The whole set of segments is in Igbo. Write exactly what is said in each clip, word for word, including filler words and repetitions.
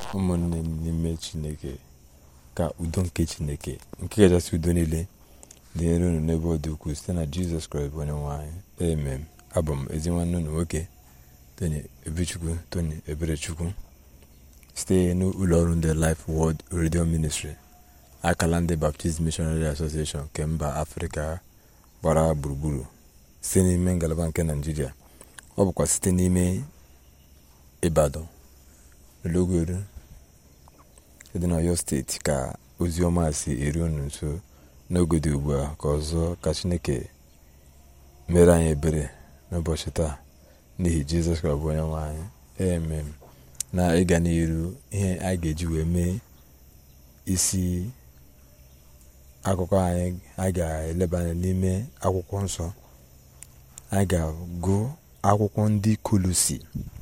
ụmụnne n'ime Chineke, ka udo nke Chineke nke kachasị udo niile dị nro unu n'ebe ọ dị ukwuu site na Jizọs Kraịst bụ onye nwe anyị. Amen. Abụ m ezi nwanne unu nwoke Tony Ebechukwu Tony Eberechukwu site n'ụlọ ọrụ ndị Life Word Radio Ministry, akala ndị Baptist Missionary Association nke mba Afrịka gbara gburugburu, site n'ime ngalaba nke Naịjirịa. Ọ bụkwa site n'ime Ibadan, Ologoro dị n'Ọyọ steeti ka ozi ọma si eru unu nso n'oge dị ugbu a. Ka ọzọ ka Chineke mere anyị ebere n'ụbọchị taa n'ihi Jizọs Kraịst bụ onye nwe anyị. Amen. Na ịga n'iru, ihe a ga-eji wee mee isi akụkọ anyị, a ga-eleba anya n'ime akwụkwọ nsọ. a ga-agụ akwụkwọ ndị Kolosi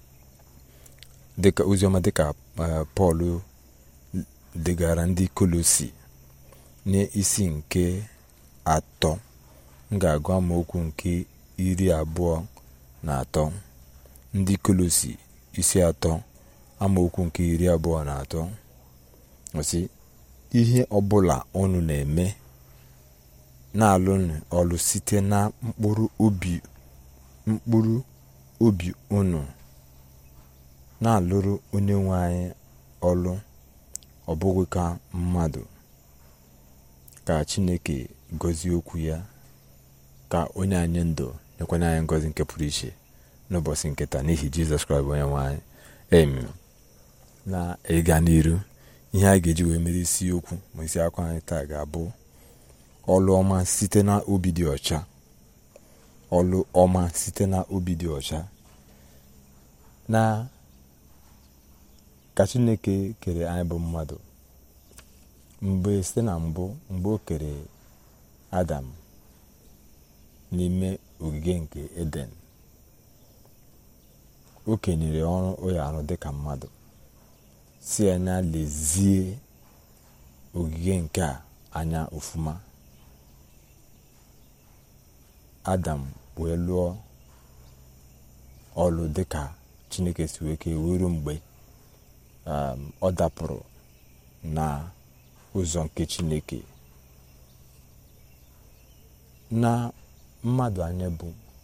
dịka oziọma dịka Pọl degara ndị Kolosi n'isi nke atọ. M ga-agụ amaokwu nke iri abụọ na atọ. Ndị Kolosi isi atọ amaokwu nke iri abụọ na atọ ọsị, ihe ọbụla unu na-eme, na-alụnụ ọlụ site na mkpụrụ obi mkpụrụ obi unu, na-alụrụ onye nwe anyị ọlụ, ọ bụghị ka mmadụ, ka Chineke gọzie okwu ya, ka onye anyị ndụ nyekwanye anyị ngọzi nke pụrụ iche n'ụbọchị nke taa n'ihi Jizọs Kraịst bụ onye nwe anyị. Amen. Na ịga n'iru, ihe a ga-eji wee mere isi okwu ma isi akwa anyị taa ga-abụ ọlụ ọma site na obi dị ọcha. Ọlụ ọma site na obi dị ọcha. Na ka Chineke kere anyị bụ mmadụ, mgbe site na mbụ mgbe o kere Adam n'ime ogige nke Eden, o kenyere ọrụ onye arụ dịka mmadụ, si anya lezie ogige nke a anya ofuma. Adam wee lụọ ọlụ dịka Chineke si wee kee, wee ruo mgbe ọ dapụrụ na ụzọ nke Chineke. Na mmadụ anyị bụ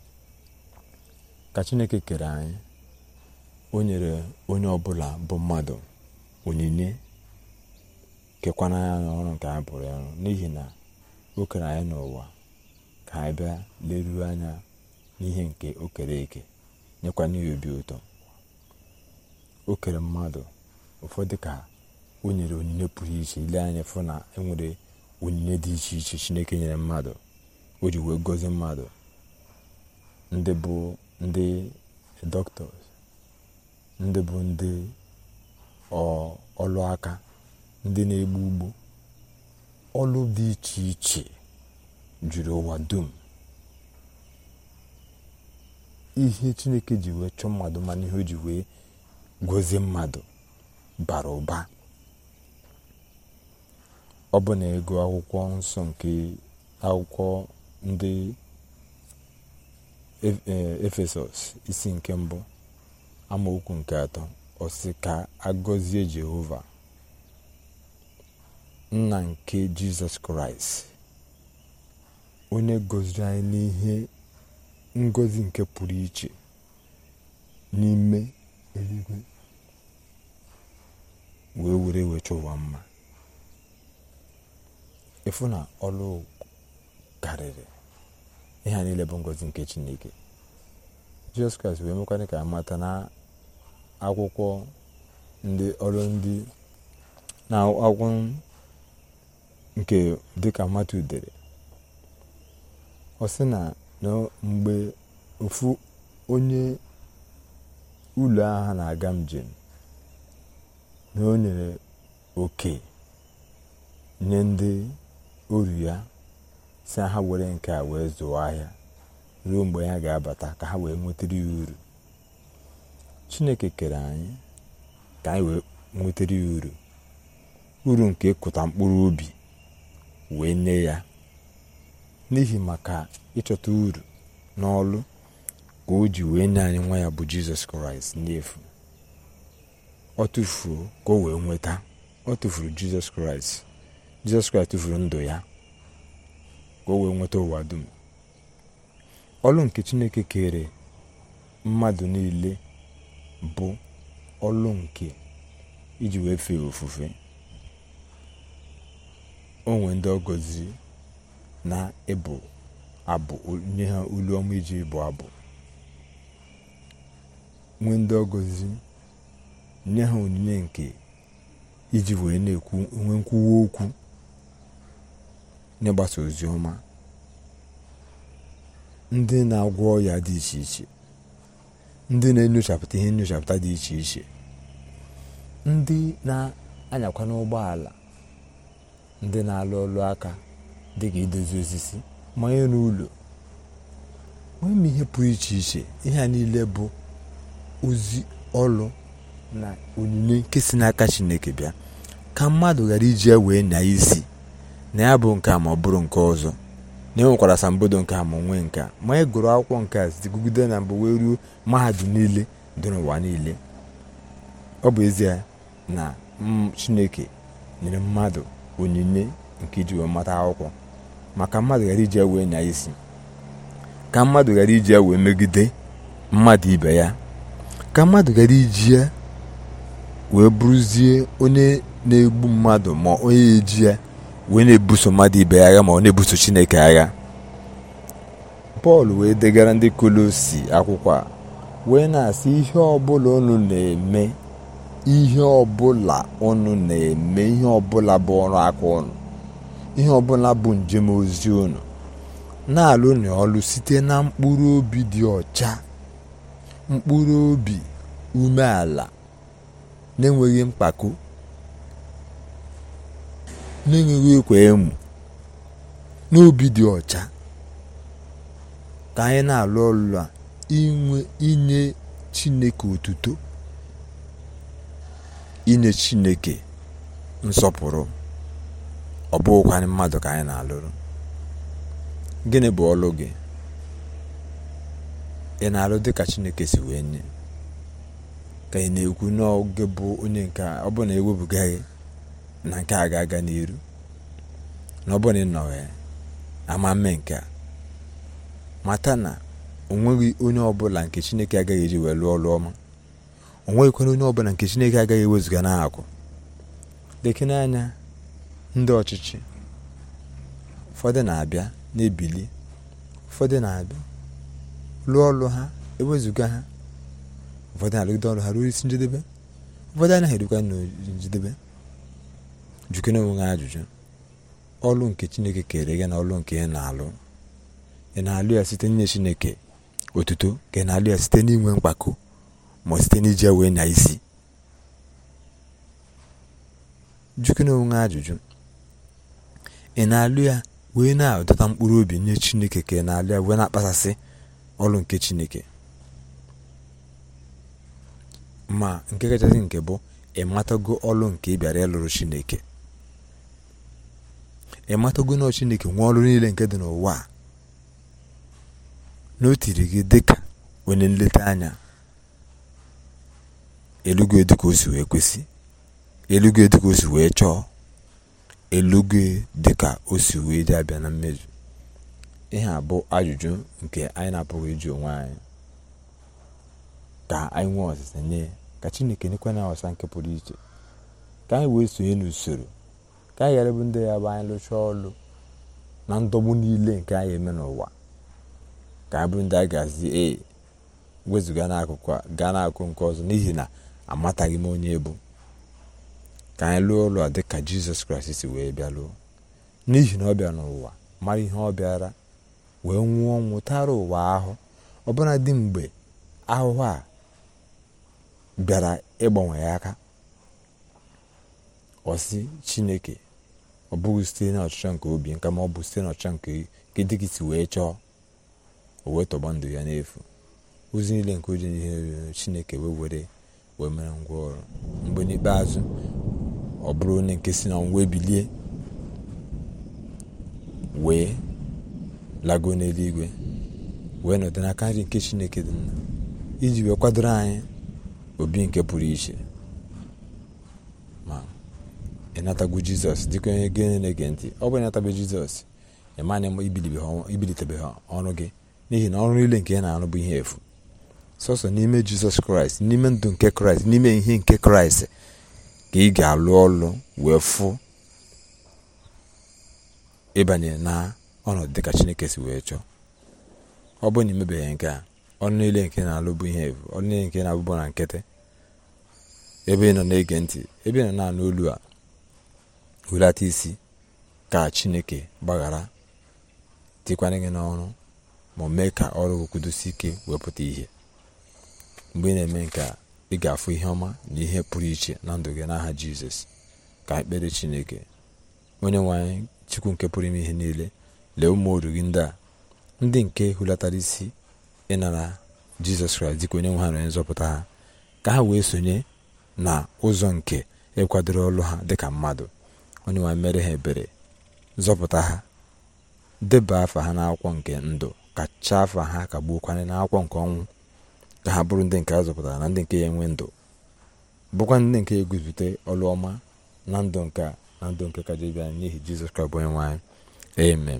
ka Chineke kere anyị, o nyere onye ọbụla bụ mmadụ onyinye, kekwana ya n'ọrụ nke anyị bụrụ ya, n'ihi na o kere anyị n'ụwa ka anyị bịa leruo anya n'ihe nke o kere eke, nyekwana ya obi ụtọ. O kere mmadụ ụfọdụ ka o nyere onyinye pụrụ iche. Ile anya fụ na enwere onyinye dị iche iche Chineke nyere mmadụ, o ji wee gọzie mmadụ. Ndị bụ ndị doctors, ndị bụ ndị ọlụ aka, ndị na-egbu ugbo. Ọlụ dị iche iche juru ụwa dum. Ihe Chineke ji wee chọọ mmadụ, mana ihe o ji wee gọzie mmadụ bara ụba. Ọ bụ na ego akwụkwọ nsọ nke akwụkwọ ndị Efesọs isi nke mbụ amaokwu nke atọ, ọ sị ka agọzie Jehova nna nke Jizọs Kraịst, onye gọziri anyị n'ihe ngọzi nke pụrụ iche n'ime eluigwe, wee were wee chọọ ụwa mma. Ịfụ na ọlụ karịrị ihe a niile bụ ngọzi nke Chineke. Jizọs Kraịst wee mekwanye ka amata na akwụkwọ ndị ọrụ ndị na akwụkwọ nke dịka Matu dere, ọ sị na mgbe ofu onye ụlọ agha na-aga njem, na o nyere oke nye ndị oru ya, si ha were nke a wee zụọ ahịa ruo mgbe ya ga-abata ka ha wee nwetara ya uru. Chineke kere anyị ka anyị wee nwetara ya uru, uru nke ịkụta mkpụrụ obi wee nye ya. N'ihi maka ịchọta uru n'ọlụ ka o ji wee nye anyị nwa ya bụ Jizọs Kraịst n'efu. ọ tụfuo ka o wee nweta. Ọ tụfuru Jizọs Kraịst. Jizọs Kraịst tụfuru ndụ ya ka o wee nweta ụwa dum. Ọlụ nke Chineke kere mmadụ niile bụ ọlụ nke iji wee fee ofufe. O nwee ndị ọ gọziri na ịbụ abụ, nye ha olu ọma iji ịbụ abụ. Nwee ndị ọ gọziri nye ha onyinye nke iji wee na-ekwu nwe nkwuwa okwu n'ịgbasa ozi ọma. Ndị na-agwọ ọrịa dị iche iche, ndị na-enyochapụta ihe nyochapụta dị iche iche, ndị na-anyakwa n'ụgbọala, ndị na-alụ ọlụ aka dịka idozi osisi, manye n'ụlọ, nwee ihe pụrụ iche iche. Ihe a niile bụ ozi ọlụ na onyinye nke si n'aka Chineke bịa, ka mmadụ ghara iji ya wee nya isi na ya bụ nke a ma ọ bụrụ nke ọzọ, na enwekwara asambodo nke a ma nwee nke a. Ma ị gụrụ akwụkwọ nke a site gụgide na mbụ wee ruo mahadum niile dị n'ụwa niile, ọ bụ ezie na Chineke nyere mmadụ onyinye nke iji wee mata akwụkwọ, maka mmadụ ghara iji ya wee nya isi, ka mmadụ ghara iji ya wee megide mmadụ ibe ya, ka mmadụ ghara iji ya wee bụrụzie onye na-egbu mmadụ, ma onye eji ya wee na-ebuso mmadụ ibe ya agha, ma ọ na-ebuso Chineke agha. Pọl wee degara ndị Kolosi akwụkwọ a wee na-asị, ihe ọbụla unu na-eme, ihe ọbụla unu na-eme, ihe ọbụla bụ ọrụ aka unu, ihe ọbụla bụ njem ozi unu, na-alụ na ọlụ site na mkpụrụ obi dị ọcha, mkpụrụ obi umeala, na-enweghị mpako, na-enweghị ekwe emu, n'obi dị ọcha. Ka anyị na-alụ ọlụ a inwe inye Chineke otuto, inye Chineke nsọpụrụ. Ọ bụghịkwa mmadụ ka anyị na-alụrụ. Gịnị bụ ọlụ gị? Ị na-alụ dịka Chineke si wee nye? Ka ị na-ekwu n'oge bụ onye nke a, ọ bụ na ewepụgaghị na nke a ga-aga n'iru, na ọ bụ na ị nọghị ama mme nke a, mata na o nweghị onye ọbụla nke Chineke agaghị eji wee lụọ ọlụ ọma. O nweghịkwana onye ọbụla nke Chineke agaghị ewezuga n'akụ. Lekene anya ndị ọchịchị, ụfọdụ na-abịa na-ebili, ụfọdụ na-abịa lụọ ọlụ ha, ewezuga ha. Ụfọdụ na-alụgide ọlụ ha ruo isi njedebe, ụfọdụ anaghị erukwa na njedebe. Jukene onwe ha ajụjụ, ọlụ nke Chineke kere gị na ọlụ nke ị na-alụ, ị na-alụ ya site n'inye Chineke otuto, ka ị na-alụ ya site n'inwe mkpako, ma site n'iji wee nya isi? Jukene onwe ha ajụjụ, ị na-alụ ya wee na-adọta mkpụrụ obi nye Chineke, ka ị na-alụ ya wee na-akpasasị ọlụ nke Chineke? Ma nke kachasị nke bụ, ị matago ọlụ nke ị bịara ịlụrụ Chineke? Ị matago na Chineke nwe ọlụ niile nke dị n'ụwa, na o tiri gị dịka onye nleta anya? Elugo dịka o si wee kwesị, elugo dịka o si wee chọọ, elugo dịka o si wee dị abịa na mmezu? Ihe a bụ ajụjụ nke anyị na-apụghị ịjụ onwe anyị, ka anyị nwee ọsịsa nye, ka Chineke nyekwa na ọsịsa nke pụrụ iche, ka anyị wee sonye n'usoro, ka anyị ghara bụ ndị ya bụ anyị lụchaa ọlụ na ndọgbu niile nke anyị eme n'ụwa, ka anyị bụrụ ndị anyị gazi ee wezuga n'akụkụ a gaa n'akụkụ nke ọzọ, n'ihi na amataghị m onye bụ. Ka anyị lụọ ọlụ a dịka Jizọs Kraịst si wee bịa lụọ, n'ihi na ọ bịa n'ụwa mara ihe ọ bịara wee nwụọ ọnwụ tara ụwa ahụ. Ọbụna dị mgbe ahụhụ a bịara ịgbanwe ya aka, ọ sị Chineke, ọ bụghị site n'ọchịchọ nke obi nka, ma ọ bụ site n'ọchịchọ nke dị gị si wee chọọ, o wee tọgbọ ndụ ya n'efu. Ozi niile nke oji ihe Chineke wee were wee mere ngwa ọrụ, mgbe n'ikpeazụ ọ bụrụ onye nke si na ọnwụ ebilie wee lago n'eluigwe, wee nọdụ n'aka nri nke Chineke dị mma, iji wee kwadoro anyị obi nke pụrụ iche. ịnatagwu Jizọs dịka onye gị na-ege ntị. Ọ bụ ịnatabe Jizọs ịmana ibilitebeghị ọrụ gị, n'ihi na ọrụ niile nke ị na-arụ bụ ihe efu. Sọsọ n'ime Jizọs Kraịst, n'ime ndụ nke Kraịst, n'ime ihe nke Kraịst ka ị ga-alụ ọlụ wee fụ ịbanye na ọnọdụ dịka Chineke si wee chọọ. Ọ bụ na imebeghị nke a, ọrụ niile nke na-alụ bụ ihe efu, ọrụ niile nke na-abụbụ na nkịtị. Ebe ị nọ na-ege ntị, ebe ị nọ na-anụ olu a, hulata isi ka Chineke gbaghara, tikwana gị n'ọrụ, ma mee ka ọrụ kwudosi ike wepụta ihe. Mgbe ị na-eme nke a, ị ga-afụ ihe ọma na ihe pụrụ iche na ndụ gị n'aha Jizọs. Ka ekpere Chineke. Onye nwe anyị, Chukwu nke pụrụ ime ihe niile, lee ụmụ oru gị ndị a, ndị nke hulatara isi ịnara Jizọs Kraịst dịka onye nwe ha na onye nzọpụta ha, ka ha wee sonye na ụzọ nke ịkwadoro ọlụ ha dịka mmadụ. Onye nwe anyị, mere ha ebere, zọpụta ha, deba afa ha n'akwụkwọ nke ndụ, kacha afa ha ka gbuokwana n'akwụkwọ nke ọnwụ, ka ha bụrụ ndị nke a zọpụtara na ndị nke ya enwe ndụ, bụkwa ndị nke eguzite ọlụ ọma na ndụ nke a na ndụ nke kaja bịa n'ihi Jizọs Kraịst bụ onye nwe anyị. Amen.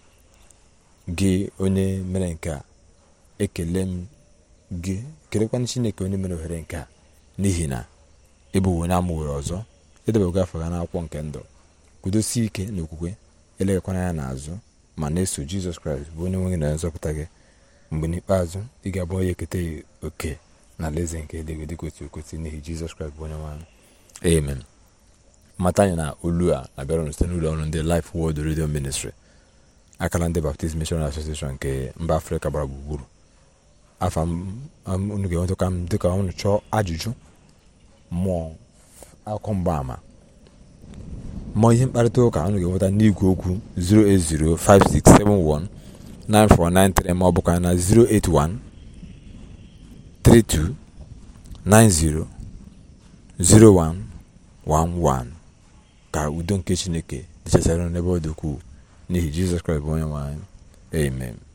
Gị onye mere nke a, ekele m gị, kelekwana Chineke onye mere ohere nke a, n'ihi na ịbụ onye amụwere ọzọ, edebego afọ ga n'akwụkwọ nke ndụ. Kwudosie ike n'okwukwe, elegakwana ya n'azụ, ma na-eso Jizọs Kraịst bụ onye nwe gị na nzọpụta gị. Mgbe n'ikpeazụ ị ga-abụ onye eketa oke na alaeze nke eluigwe dịka otu ekwesị n'ihi Jizọs Kraịst bụ onye nwe anyị. Amen. Mata anyị na olu a na-abịara site n'ụlọ ọrụ ndị Life Word Radio Ministry, akara ndị Baptist Mission Association nke mba Afrịka gbara gburugburu. Afa unu ga-enweta ka m dịka unu chọọ ajụjụ mmụọ akụkọ mgbaama mmụọ ihe mkparịta ụka, unu ga-enweta n'igwe okwu zero eight zero five six seven one nine four nine three ma ọ bụkwa na zero eight one three two nine zero zero one one one. Ka udo nke Chineke dịchasara n'ebe ọ dị ukwuu n'ihi Jizọs Kraịst bụ onye nwe anyị. Amen.